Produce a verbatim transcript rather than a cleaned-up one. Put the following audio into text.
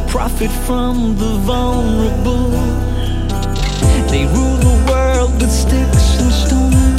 profit from the vulnerable. They rule the world with sticks and stones.